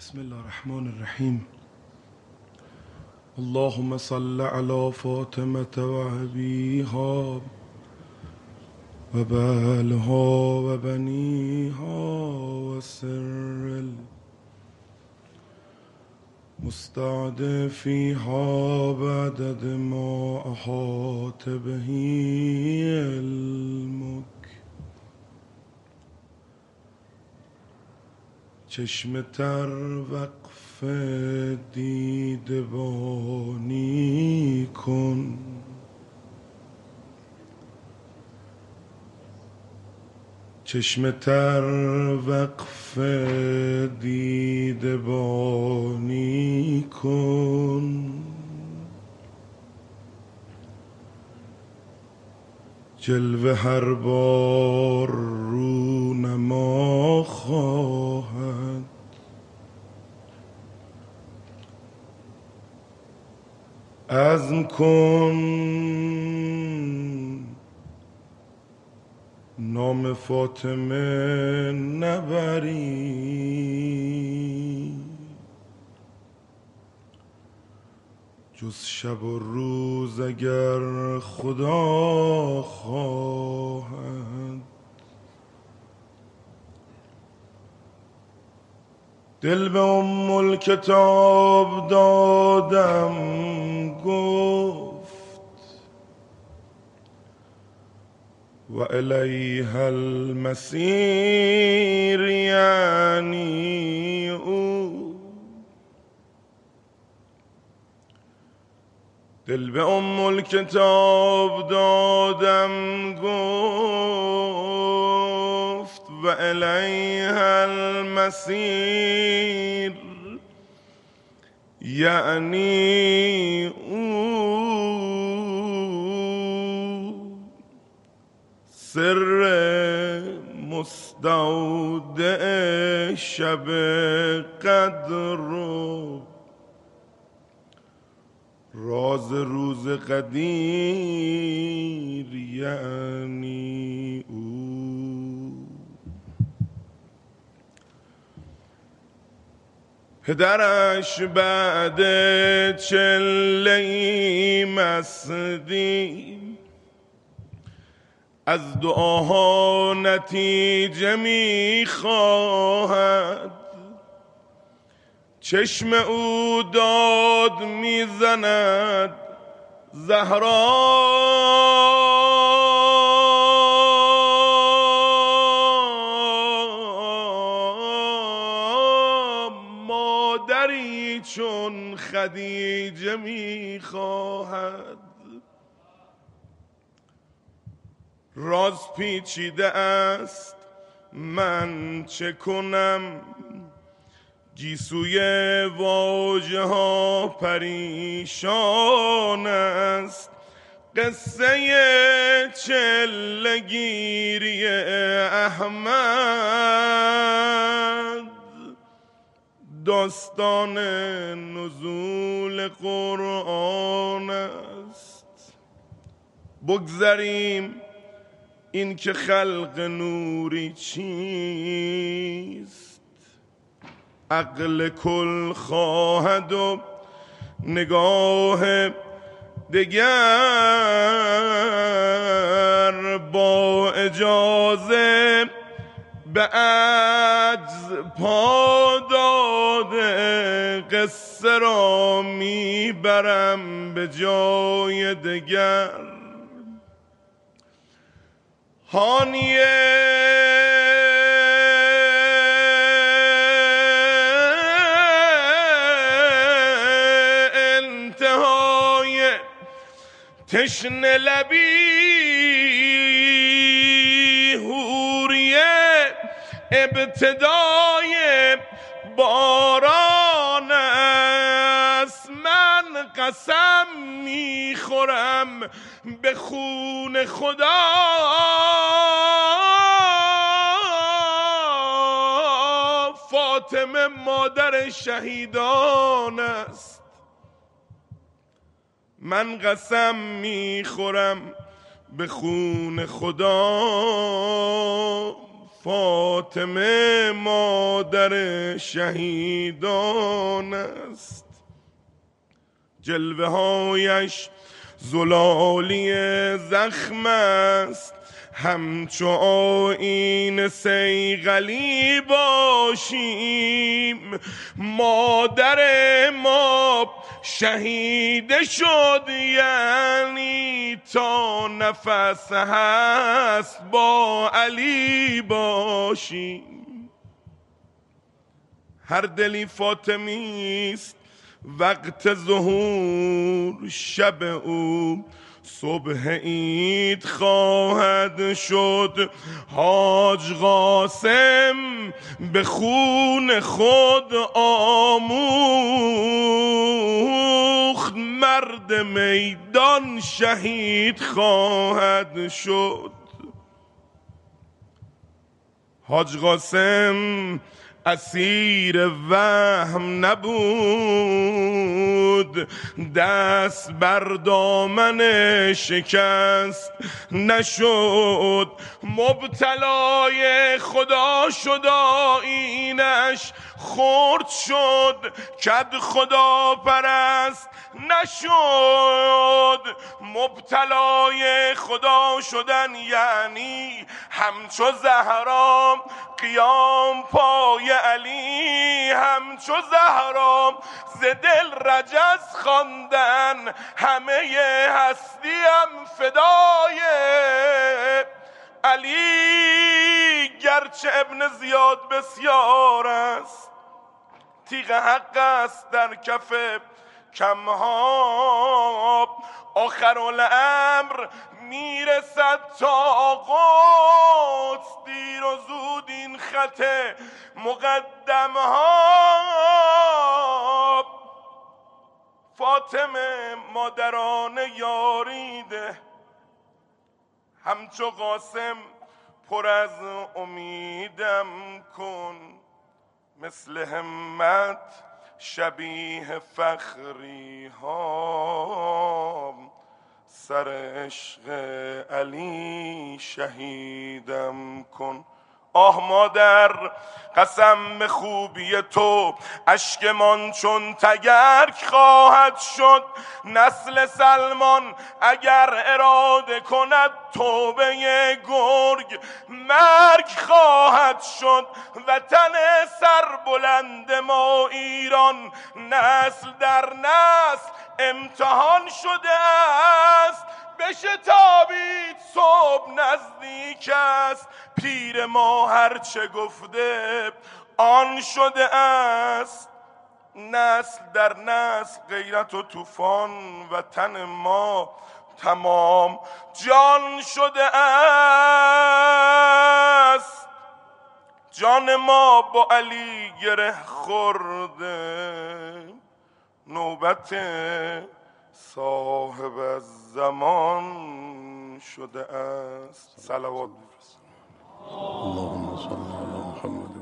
بسم الله الرحمن الرحيم. اللهم صل على فاطمة وأبيها وبالها وبنيها وسر المستعد فيها بعدد ما أحاط به علمك. چشم تر وقف دیدبانی کن، چشم تر وقف دیدبانی کن. جلوه هر بار رونما خواهد، عزم کن نام فاطمه نبری، جز شب و روز اگر خدا خواهد. دل به الکتاب دادم گفت و الیها المصیر، یعنی او. دل به الکتاب دادم گفت و الیها المصیر، یعنی او. سر مستودع شب قدر رو، راز روز قدیر، یعنی او. پدرش بعد چله مستی از دعاها نتیجه می خواهد. چشم او داد میزند زهرا، مادری چون خدیجه میخواهد. راز پیچیده است من چه کنم، گیسوی واژه ها پریشان است. قصه چله‌گیری احمد، داستان نزول قرآن است. بگذریم این که خلق نوری چیست، عقل کل خواهد و نگاه دگر. با اجازه به عجز پا داده، قصه را میبرم به جای دگر. هانیه تشنه لبی، حوریه ابتدای باران است. من قسم میخورم به خون خدا، فاطمه مادر شهیدان است. من قسم میخورم به خون خدا، فاطمه مادر شهیدان است. جلوه هایش زلالی زخم است، همچو آیین صیقلی باشیم. مادر ما شهید شد، یعنی تا نفس هست با علی باشیم. هر دلی فاطمیست وقت ظهور، شب او صبح عید خواهد شد. حاج قاسم به خون خود آموخت، مرد میدان شهید خواهد شد. حاج قاسم اسیر وهم نبود، دست بر دامن شکست نشد. مبتلای خدا شد آیینش خرد شد، کد خدا پرست نشد. مبتلای خدا شدن یعنی همچو زهرا قیام پای علی، همچو زهرا ز دل رجز خواندن، همه هستیم فدای علی. گرچه ابن زیاد بسیار است، تیغ حق است در کف کمها. آخر الامر میرسد تا قدس، دیر و زود این خط مقدم ها. فاطمه مادران یاریده، همچو قاسم پر از امیدم کن. مثل همت شبیه فخری ها، سر عشق علی شهیدم کن. آه مادر قسم به خوبی تو، اشکمان چون تگرگ خواهد شد. نسل سلمان اگر اراده کند توبه گرگ مرگ خواهد شد. وطن سربلند ما ایران نسل در نسل امتحان شده است. بشتابید صبح نزدیک است، پیر ما هرچه گفته آن شده است. نسل در نسل غیرت و طوفان، وطن ما تمام جان شده است. جان ما با علی گره خورده، نوبت صاحب الزمان شده است. صلوات. اللهم صل علی محمد.